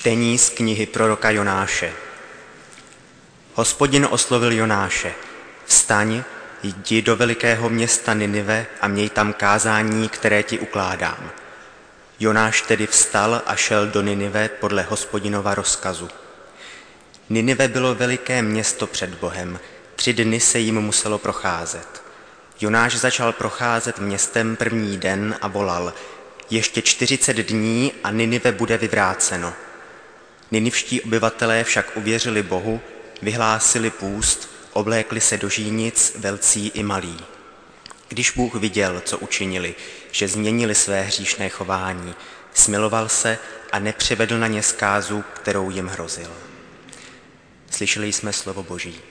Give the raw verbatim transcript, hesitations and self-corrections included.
Čtení z knihy proroka Jonáše. Hospodin oslovil Jonáše: Vstaň, jdi do velikého města Ninive a měj tam kázání, které ti ukládám. Jonáš tedy vstal a šel do Ninive podle Hospodinova rozkazu. Ninive bylo veliké město před Bohem, tři dny se jim muselo procházet. Jonáš začal procházet městem první den a volal: ještě čtyřicet dní a Ninive bude vyvráceno. Ninivští obyvatelé však uvěřili Bohu, vyhlásili půst, oblékli se do žínic, velcí i malí. Když Bůh viděl, co učinili, že změnili své hříšné chování, smiloval se a nepřivedl na ně zkázu, kterou jim hrozil. Slyšeli jsme slovo Boží.